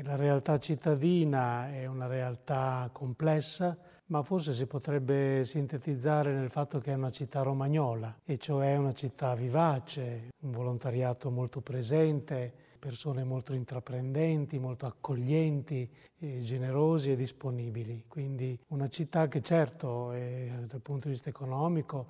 La realtà cittadina è una realtà complessa, ma forse si potrebbe sintetizzare nel fatto che è una città romagnola, e cioè una città vivace, un volontariato molto presente, persone molto intraprendenti, molto accoglienti, generosi e disponibili. Quindi una città che certo dal punto di vista economico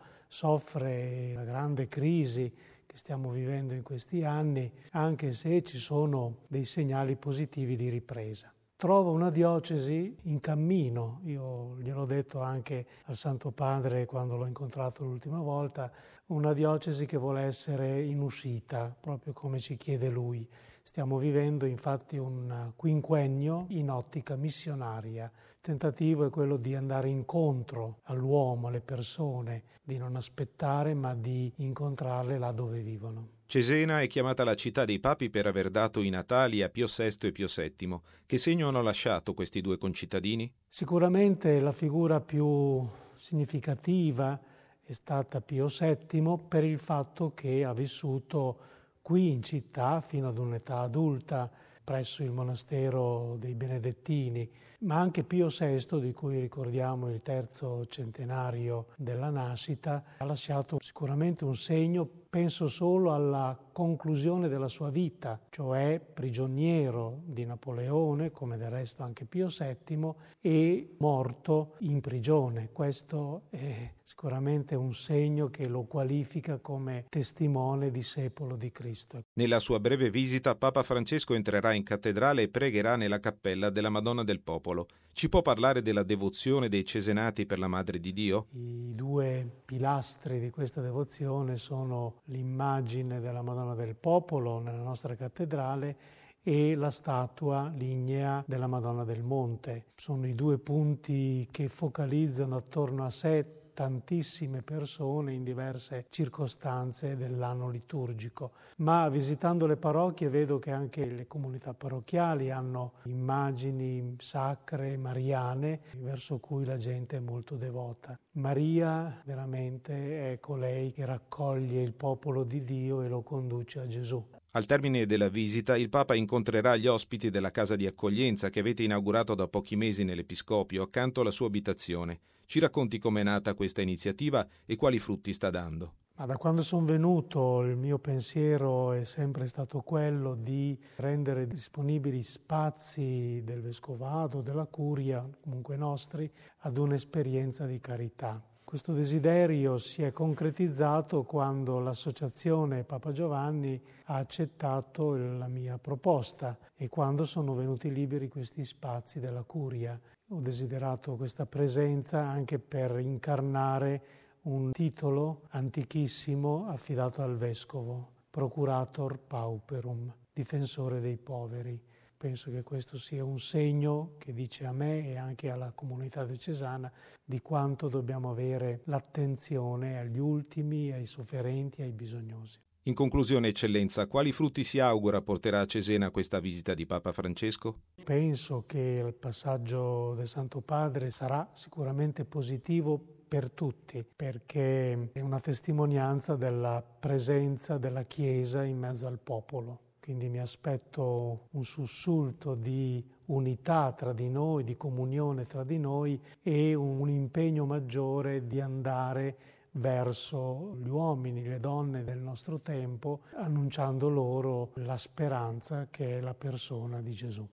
soffre la grande crisi che stiamo vivendo in questi anni, anche se ci sono dei segnali positivi di ripresa. Trovo una diocesi in cammino, io gliel'ho detto anche al Santo Padre quando l'ho incontrato l'ultima volta, una diocesi che vuole essere in uscita, proprio come ci chiede lui. Stiamo vivendo infatti un quinquennio in ottica missionaria. Il tentativo è quello di andare incontro all'uomo, alle persone, di non aspettare ma di incontrarle là dove vivono. Cesena è chiamata la città dei papi per aver dato i natali a Pio VI e Pio VII. Che segno hanno lasciato questi due concittadini? Sicuramente la figura più significativa è stata Pio VII per il fatto che ha vissuto qui in città fino ad un'età adulta presso il monastero dei Benedettini, ma anche Pio VI, di cui ricordiamo il terzo centenario della nascita, ha lasciato sicuramente un segno. Penso solo alla conclusione della sua vita, cioè prigioniero di Napoleone, come del resto anche Pio VII, e morto in prigione. Questo è sicuramente un segno che lo qualifica come testimone discepolo di Cristo. Nella sua breve visita, Papa Francesco entrerà in cattedrale e pregherà nella cappella della Madonna del Popolo. Ci può parlare della devozione dei cesenati per la Madre di Dio? I due pilastri di questa devozione sono l'immagine della Madonna del Popolo nella nostra cattedrale e la statua lignea della Madonna del Monte. Sono i due punti che focalizzano attorno a sé tantissime persone in diverse circostanze dell'anno liturgico, ma visitando le parrocchie vedo che anche le comunità parrocchiali hanno immagini sacre, mariane, verso cui la gente è molto devota. Maria veramente è colei che raccoglie il popolo di Dio e lo conduce a Gesù. Al termine della visita, il Papa incontrerà gli ospiti della casa di accoglienza che avete inaugurato da pochi mesi nell'Episcopio, accanto alla sua abitazione. Ci racconti com'è nata questa iniziativa e quali frutti sta dando? Ma da quando sono venuto il mio pensiero è sempre stato quello di rendere disponibili spazi del Vescovato, della Curia, comunque nostri, ad un'esperienza di carità. Questo desiderio si è concretizzato quando l'associazione Papa Giovanni ha accettato la mia proposta e quando sono venuti liberi questi spazi della Curia. Ho desiderato questa presenza anche per incarnare un titolo antichissimo affidato al Vescovo, Procurator Pauperum, difensore dei poveri. Penso che questo sia un segno che dice a me e anche alla comunità diocesana di quanto dobbiamo avere l'attenzione agli ultimi, ai sofferenti, ai bisognosi. In conclusione, Eccellenza, quali frutti si augura porterà a Cesena questa visita di Papa Francesco? Penso che il passaggio del Santo Padre sarà sicuramente positivo per tutti, perché è una testimonianza della presenza della Chiesa in mezzo al popolo. Quindi mi aspetto un sussulto di unità tra di noi, di comunione tra di noi e un impegno maggiore di andare verso gli uomini, le donne del nostro tempo, annunciando loro la speranza che è la persona di Gesù.